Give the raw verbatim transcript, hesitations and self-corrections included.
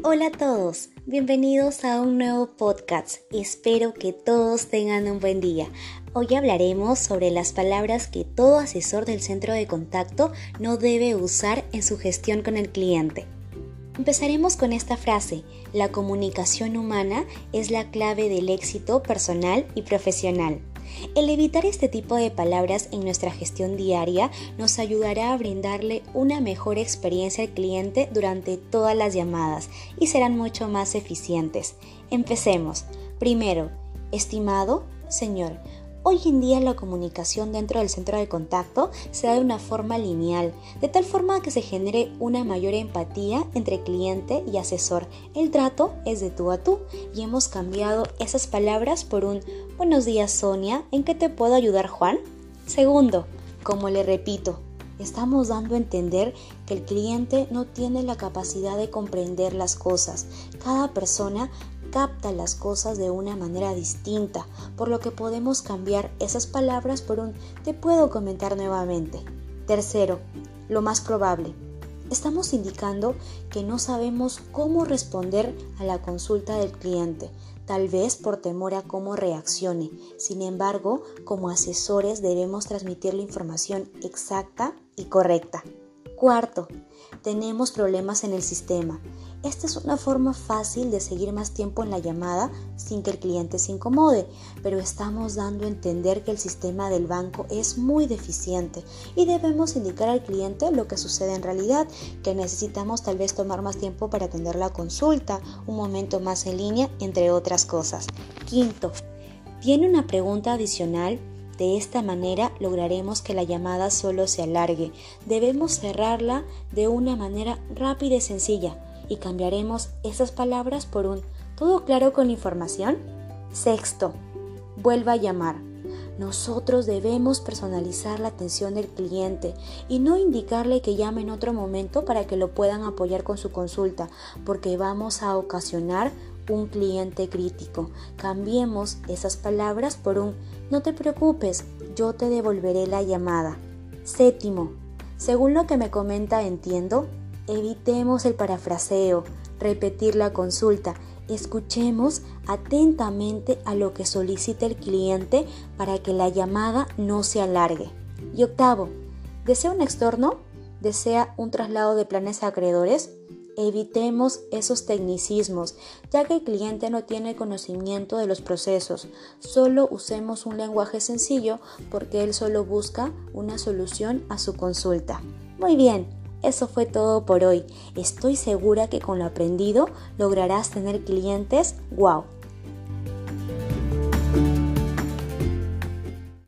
Hola a todos, bienvenidos a un nuevo podcast. Espero que todos tengan un buen día. Hoy hablaremos sobre las palabras que todo asesor del centro de contacto no debe usar en su gestión con el cliente. Empezaremos con esta frase: la comunicación humana es la clave del éxito personal y profesional. El evitar este tipo de palabras en nuestra gestión diaria nos ayudará a brindarle una mejor experiencia al cliente durante todas las llamadas y serán mucho más eficientes. Empecemos. Primero, estimado señor, hoy en día la comunicación dentro del centro de contacto se da de una forma lineal, de tal forma que se genere una mayor empatía entre cliente y asesor. El trato es de tú a tú y hemos cambiado esas palabras por un buenos días Sonia, ¿en qué te puedo ayudar Juan? Segundo, como le repito, estamos dando a entender que el cliente no tiene la capacidad de comprender las cosas. Cada persona capta las cosas de una manera distinta, por lo que podemos cambiar esas palabras por un te puedo comentar nuevamente. Tercero, lo más probable. Estamos indicando que no sabemos cómo responder a la consulta del cliente, tal vez por temor a cómo reaccione. Sin embargo, como asesores debemos transmitir la información exacta y correcta. Cuarto, tenemos problemas en el sistema. Esta es una forma fácil de seguir más tiempo en la llamada sin que el cliente se incomode, pero estamos dando a entender que el sistema del banco es muy deficiente y debemos indicar al cliente lo que sucede en realidad, que necesitamos tal vez tomar más tiempo para atender la consulta, un momento más en línea, entre otras cosas. Quinto, ¿tiene una pregunta adicional? De esta manera lograremos que la llamada solo se alargue. Debemos cerrarla de una manera rápida y sencilla y cambiaremos esas palabras por un ¿todo claro con la información? Sexto, vuelva a llamar. Nosotros debemos personalizar la atención del cliente y no indicarle que llame en otro momento para que lo puedan apoyar con su consulta, porque vamos a ocasionar un cliente crítico. Cambiemos esas palabras por un no te preocupes, yo te devolveré la llamada. Séptimo, según lo que me comenta entiendo, evitemos el parafraseo, repetir la consulta. Escuchemos atentamente a lo que solicita el cliente para que la llamada no se alargue. Y octavo, ¿desea un extorno? ¿Desea un traslado de planes a acreedores? Evitemos esos tecnicismos, ya que el cliente no tiene conocimiento de los procesos. Solo usemos un lenguaje sencillo porque él solo busca una solución a su consulta. Muy bien, eso fue todo por hoy. Estoy segura que con lo aprendido lograrás tener clientes ¡wow!